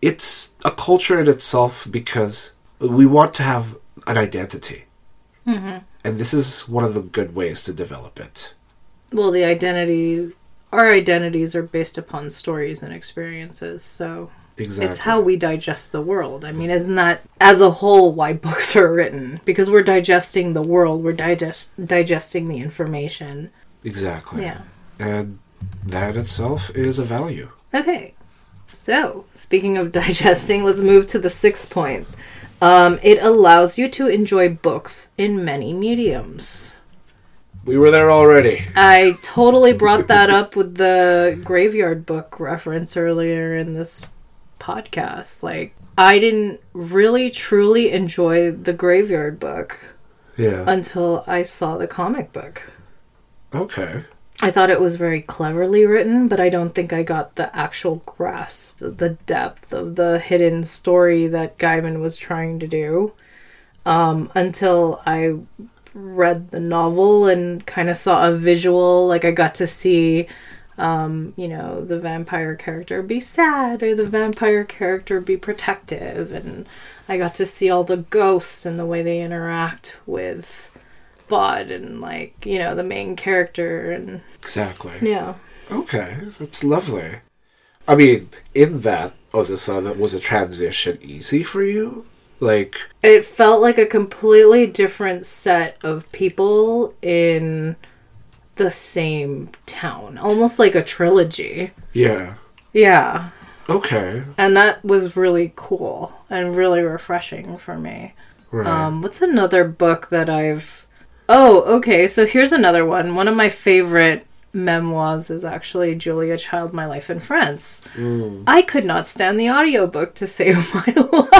it's a culture in itself because we want to have an identity. Mm-hmm. And this is one of the good ways to develop it. Well, the identity, our identities are based upon stories and experiences, so Exactly. it's how we digest the world. I mean, isn't that, as a whole, why books are written? Because we're digesting the world, we're digest digesting the information. Exactly. Yeah. And that itself is a value. Okay. So, speaking of digesting, let's move to the sixth point. Um, it allows you to enjoy books in many mediums. We were there already. I totally brought that up with the Graveyard Book reference earlier in this podcast. Like, I didn't really truly enjoy the Graveyard Book Yeah. until I saw the comic book. Okay. I thought it was very cleverly written, but I don't think I got the actual grasp, the depth of the hidden story that Gaiman was trying to do um, until I read the novel and kind of saw a visual. Like, I got to see, um, you know, the vampire character be sad or the vampire character be protective. And I got to see all the ghosts and the way they interact with Bod and, like, you know, the main character. And Exactly. yeah. Okay. That's lovely. I mean, in that, was this, uh, that was a transition easy for you? Like, It felt like a completely different set of people in the same town. Almost like a trilogy. yeah. Yeah. Okay. And that was really cool and really refreshing for me. Right. Um, what's another book that I've... Oh, okay. So here's another one. One of my favorite memoirs is actually Julia Child, My Life in France. Mm. I could not stand the audiobook to save my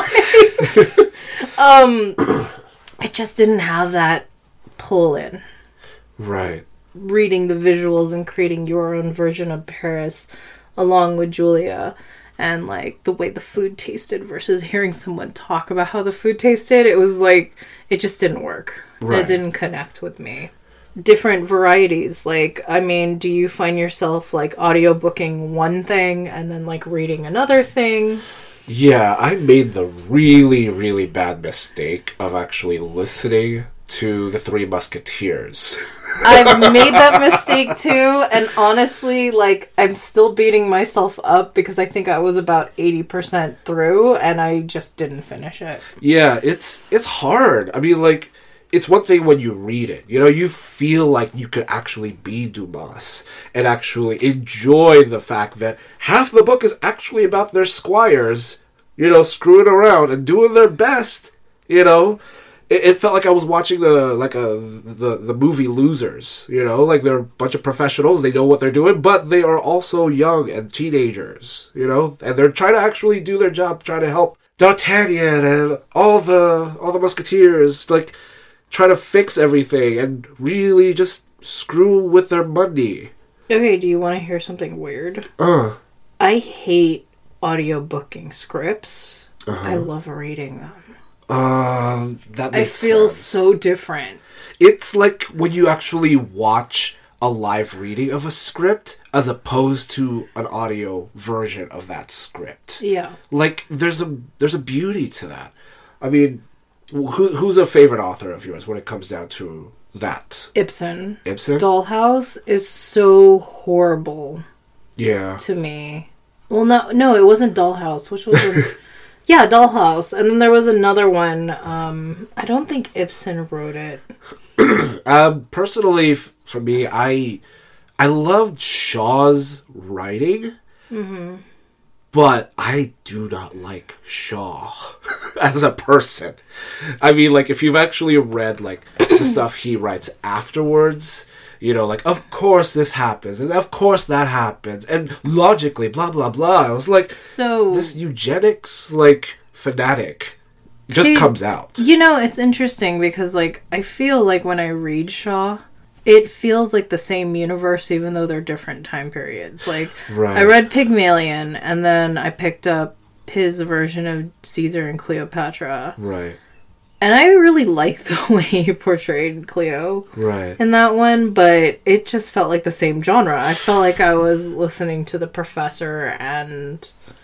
life. um, it just didn't have that pull in. Right. Reading the visuals and creating your own version of Paris along with Julia, and like the way the food tasted versus hearing someone talk about how the food tasted, it was like, it just didn't work. Right. It didn't connect with me. Different varieties, like, I mean, do you find yourself like audiobooking one thing and then like reading another thing? Yeah, I made the really, really bad mistake of actually listening to The Three Musketeers. I've made that mistake too, and honestly, like, I'm still beating myself up because I think I was about eighty percent through and I just didn't finish it. Yeah, it's it's hard. I mean, like, it's one thing when you read it. You know, you feel like you could actually be Dumas and actually enjoy the fact that half the book is actually about their squires, you know, screwing around and doing their best, you know. It, it felt like I was watching the like a the, the movie Losers, you know, like they're a bunch of professionals, they know what they're doing, but they are also young and teenagers, you know, and they're trying to actually do their job, trying to help D'Artagnan and all the all the musketeers, like, try to fix everything and really just screw with their money. Okay, do you want to hear something weird? Uh. I hate audiobooking scripts. Uh-huh. I love reading them. Uh, that makes I feel sense. so different. It's like when you actually watch a live reading of a script as opposed to an audio version of that script. Yeah. Like, there's a there's a beauty to that. I mean, who, who's a favorite author of yours when it comes down to that? Ibsen. Ibsen? Dollhouse is so horrible Yeah. to me. Well, no, no, it wasn't Dollhouse. Which was a... Yeah, Dollhouse. And then there was another one. Um, I don't think Ibsen wrote it. um, personally, f- for me, I I loved Shaw's writing, Mm-hmm. but I do not like Shaw as a person. I mean, like, if you've actually read, like, the stuff he writes afterwards, you know, like, of course this happens, and of course that happens, and logically, blah, blah, blah. I was like, So... this eugenics, like, fanatic just Hey, comes out. You know, it's interesting because, like, I feel like when I read Shaw, it feels like the same universe even though they're different time periods. Like, Right. I read Pygmalion and then I picked up his version of Caesar and Cleopatra. Right, And I really liked the way he portrayed Cleo right. in that one, but it just felt like the same genre. I felt like I was listening to The Professor and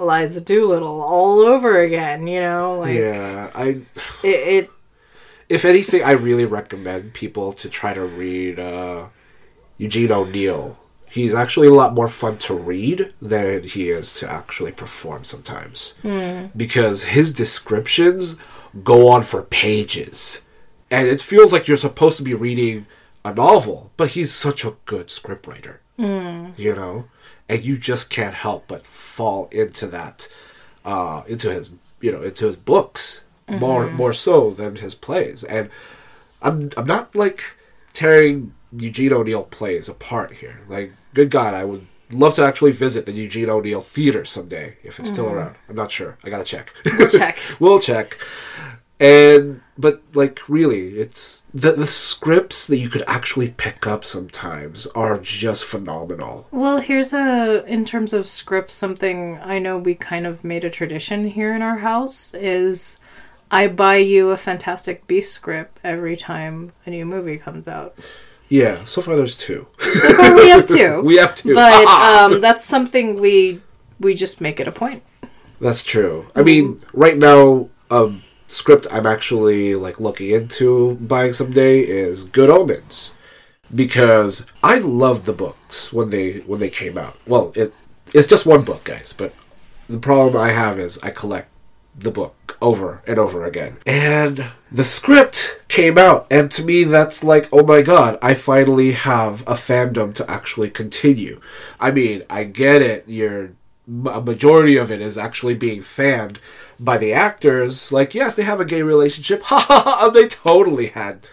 Eliza Doolittle all over again, you know? Like, yeah, I... It, it... If anything, I really recommend people to try to read uh, Eugene O'Neill. He's actually a lot more fun to read than he is to actually perform sometimes. Mm. Because his descriptions go on for pages. And it feels like you're supposed to be reading a novel, but he's such a good scriptwriter. Mm. You know? And you just can't help but fall into that, uh, into his, you know, into his books. Mm-hmm. More more so than his plays. And I'm I'm not, like, tearing Eugene O'Neill plays apart here. Like, good God, I would love to actually visit the Eugene O'Neill Theater someday, if it's mm. still around. I'm not sure. I gotta check. We'll check. We'll check. And, but, like, really, it's, the, the scripts that you could actually pick up sometimes are just phenomenal. Well, here's a, in terms of scripts, something I know we kind of made a tradition here in our house is I buy you a Fantastic Beasts script every time a new movie comes out. Yeah, so far there's two. So far we have two. We have two. But um, that's something we we just make it a point. That's true. I mean, right now, um, script I'm actually like looking into buying someday is Good Omens, because I loved the books when they when they came out. Well, it it's just one book, guys, but the problem I have is I collect the book over and over again. And the script came out, and to me that's like, oh my god, I finally have a fandom to actually continue. I mean, I get it, you're a majority of it is actually being fanned by the actors. Like, yes, they have a gay relationship. Ha ha ha, they totally had.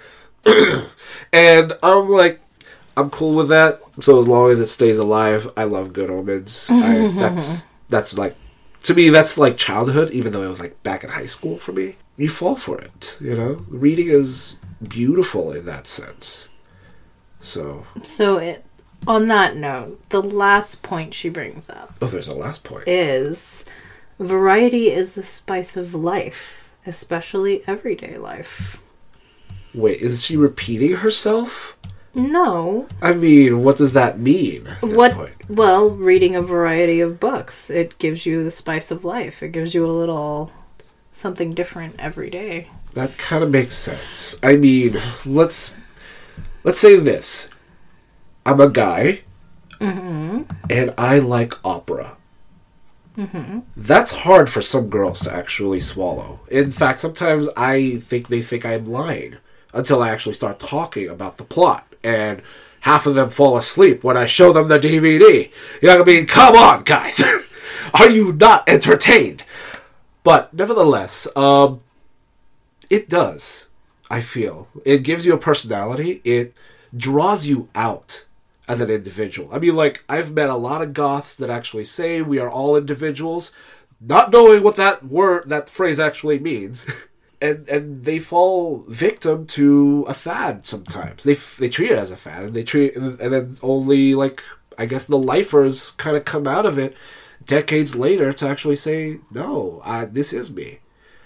And I'm like, I'm cool with that. So as long as it stays alive, I love Good Omens. I, that's that's like, to me, that's like childhood, even though it was like back in high school for me. You fall for it, you know? Reading is beautiful in that sense. So. So it, on that note, the last point she brings up. Oh, there's a last point. Is variety is the spice of life, especially everyday life. Wait, is she repeating herself? No. I mean, what does that mean at this what, point? Well, reading a variety of books. It gives you the spice of life. It gives you a little something different every day. That kind of makes sense. I mean, let's let's say this. I'm a guy, mm-hmm. and I like opera. Mm-hmm. That's hard for some girls to actually swallow. In fact, sometimes I think they think I'm lying until I actually start talking about the plot. And half of them fall asleep when I show them the D V D. You know what I mean? Come on, guys! Are you not entertained? But nevertheless, um, it does, I feel. It gives you a personality. It draws you out as an individual. I mean, like, I've met a lot of goths that actually say we are all individuals, not knowing what that word, that phrase actually means. And and they fall victim to a fad sometimes. They they treat it as a fad, and they treat and then only, like, I guess the lifers kind of come out of it decades later to actually say, no, uh, this is me,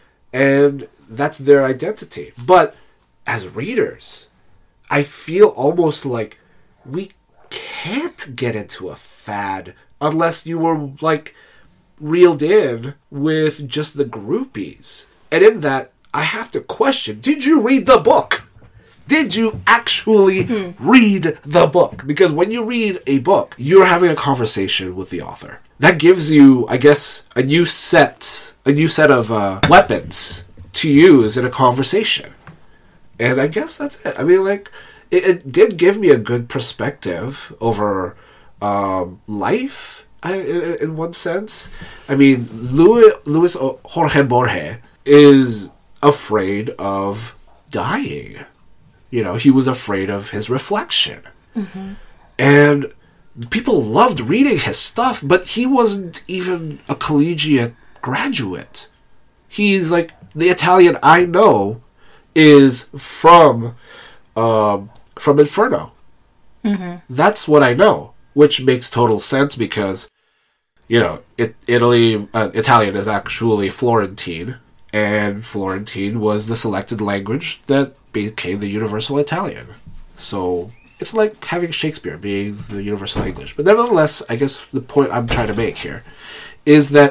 and that's their identity. But as readers, I feel almost like we can't get into a fad unless you were, like, reeled in with just the groupies. And in that, I have to question, did you read the book? Did you actually hmm. read the book? Because when you read a book, you're having a conversation with the author. That gives you, I guess, a new set, a new set of uh, weapons to use in a conversation. And I guess that's it. I mean, like, it, it did give me a good perspective over um, life, I, in, in one sense. I mean, Louis, Louis Jorge Borges is afraid of dying. You know, he was afraid of his reflection. Mm-hmm. And people loved reading his stuff, but he wasn't even a collegiate graduate. He's like, the Italian I know is from um, from Inferno. Mm-hmm. That's what I know, which makes total sense because, you know, it, Italy, uh, Italian is actually Florentine, and Florentine was the selected language that became the universal Italian. So it's like having Shakespeare being the universal English. But nevertheless, I guess the point I'm trying to make here is that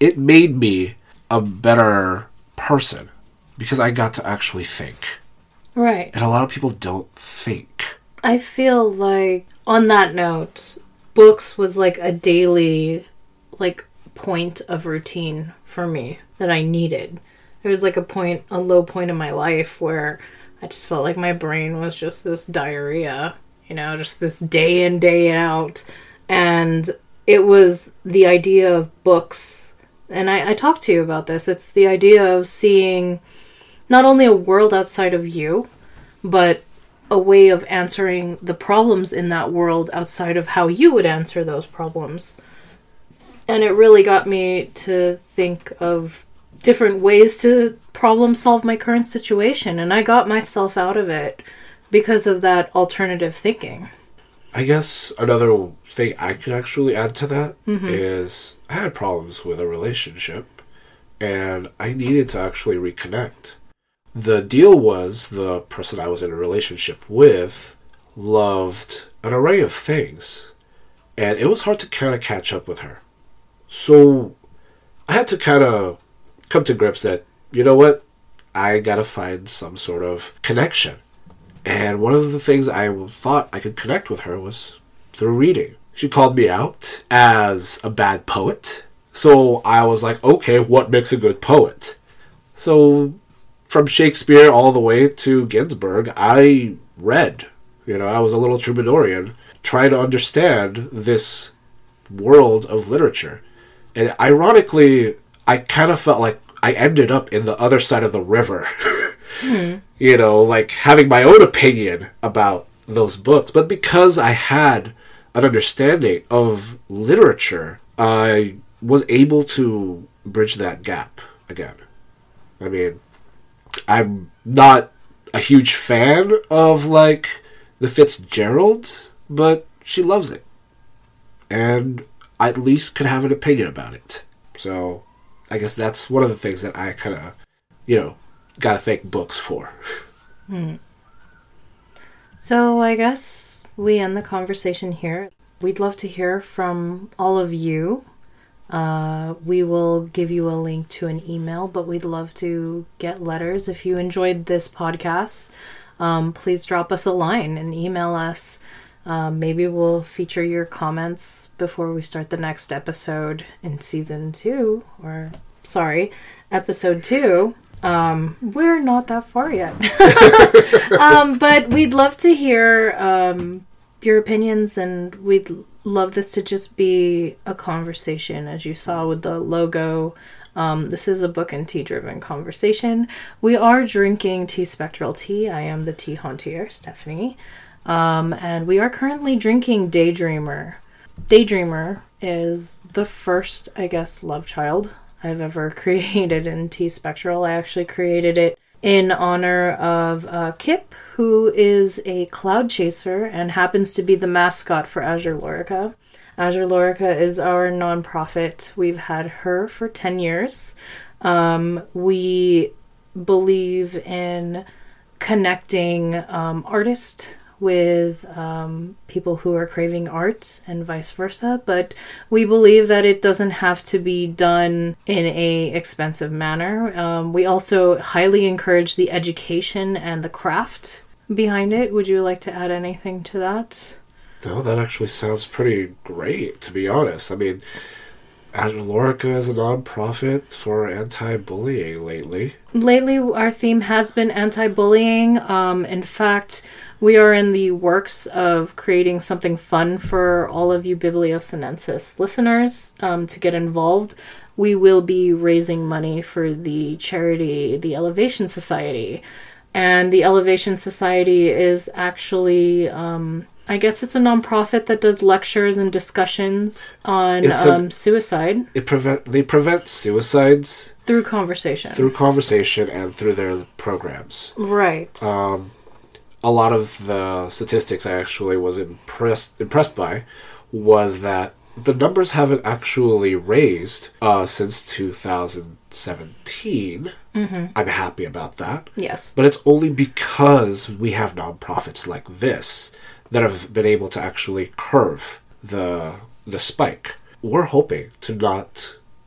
it made me a better person because I got to actually think. Right. And a lot of people don't think. I feel like, on that note, books was like a daily, like, point of routine for me that I needed. There was like a point, a low point in my life where I just felt like my brain was just this diarrhea, you know, just this day in, day out. And it was the idea of books. And I, I talked to you about this. It's the idea of seeing not only a world outside of you, but a way of answering the problems in that world outside of how you would answer those problems. And it really got me to think of different ways to problem solve my current situation. And I got myself out of it because of that alternative thinking. I guess another thing I could actually add to that mm-hmm. is I had problems with a relationship and I needed to actually reconnect. The deal was the person I was in a relationship with loved an array of things, and it was hard to kind of catch up with her. So I had to kind of come to grips that, you know what, I gotta find some sort of connection. And one of the things I thought I could connect with her was through reading. She called me out as a bad poet. So I was like, okay, what makes a good poet? So from Shakespeare all the way to Ginsberg, I read. You know, I was a little troubadourian trying to understand this world of literature. And ironically, I kind of felt like I ended up in the other side of the river. Hmm. You know, like having my own opinion about those books. But because I had an understanding of literature, I was able to bridge that gap again. I mean, I'm not a huge fan of, like, the Fitzgeralds, but she loves it. And I at least could have an opinion about it. So I guess that's one of the things that I kind of, you know, gotta thank books for. Hmm. So I guess we end the conversation here. We'd love to hear from all of you. Uh, we will give you a link to an email, but we'd love to get letters. If you enjoyed this podcast, um, please drop us a line and email us. Um, maybe we'll feature your comments before we start the next episode in season two, or sorry, episode two. Um, we're not that far yet. um, but we'd love to hear um, your opinions, and we'd love this to just be a conversation, as you saw with the logo. Um, this is a book and tea driven conversation. We are drinking Tea Spectral tea. I am the tea hauntier, Stephanie. Um, and we are currently drinking Daydreamer. Daydreamer is the first, I guess, love child I've ever created in Tea Spectral. I actually created it in honor of uh, Kip, who is a cloud chaser and happens to be the mascot for Azure Lorica. Azure Lorica is our nonprofit. We've had her for ten years. Um, we believe in connecting um, artists with um, people who are craving art and vice versa, but we believe that it doesn't have to be done in a expensive manner. Um, we also highly encourage the education and the craft behind it. Would you like to add anything to that? No, that actually sounds pretty great, to be honest. I mean, Azure Lorica is a non-profit for anti-bullying lately. Lately, our theme has been anti-bullying. Um, in fact, we are in the works of creating something fun for all of you Bibliosinensis listeners um, to get involved. We will be raising money for the charity, the Elevation Society. And the Elevation Society is actually, um, I guess it's a nonprofit that does lectures and discussions on a, um, suicide. It prevent They prevent suicides through conversation. Through conversation and through their programs. Right. Um, a lot of the statistics I actually was impressed impressed by was that the numbers haven't actually raised uh, since two thousand seventeen. Mm-hmm. I'm happy about that. Yes. But it's only because we have nonprofits like this that have been able to actually curve the the spike. We're hoping to not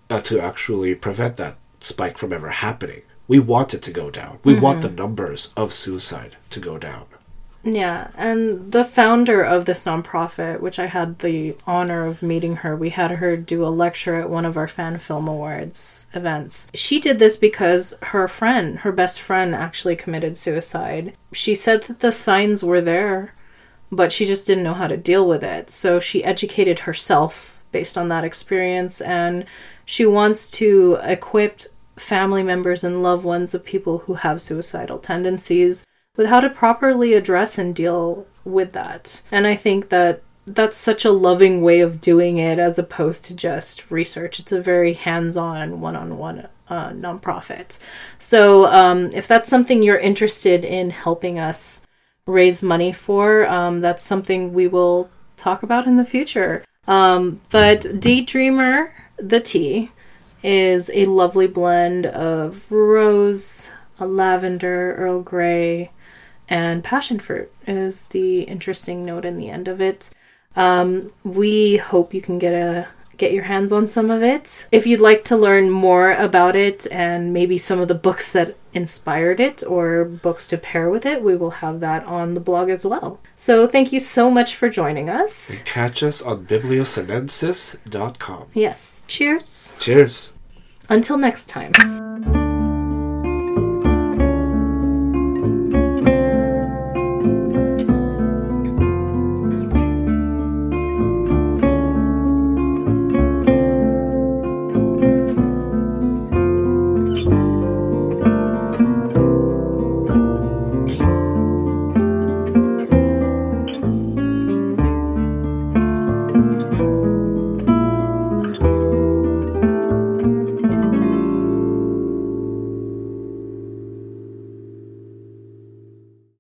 uh, to actually prevent that spike from ever happening. We want it to go down. We mm-hmm. want the numbers of suicide to go down. Yeah, and the founder of this nonprofit, which I had the honor of meeting her, we had her do a lecture at one of our Fan Film Awards events. She did this because her friend, her best friend, actually committed suicide. She said that the signs were there, but she just didn't know how to deal with it. So she educated herself based on that experience, and she wants to equip family members and loved ones of people who have suicidal tendencies with how to properly address and deal with that. And I think that that's such a loving way of doing it as opposed to just research. It's a very hands-on, one-on-one uh, nonprofit. So um, if that's something you're interested in helping us raise money for, um, that's something we will talk about in the future. Um, but Daydreamer, the tea, is a lovely blend of rose, a lavender, Earl Grey, and passion fruit is the interesting note in the end of it. Um, we hope you can get a get your hands on some of it. If you'd like to learn more about it and maybe some of the books that inspired it or books to pair with it, we will have that on the blog as well. So thank you so much for joining us. And catch us on bibliosinensis dot com. Yes. Cheers. Cheers. Until next time.